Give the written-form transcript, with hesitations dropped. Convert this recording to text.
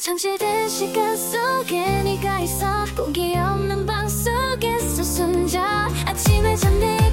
잠실된 시간 속에 네가 있어. 공기 없는 방 속에서 숨져. 아침에 잠든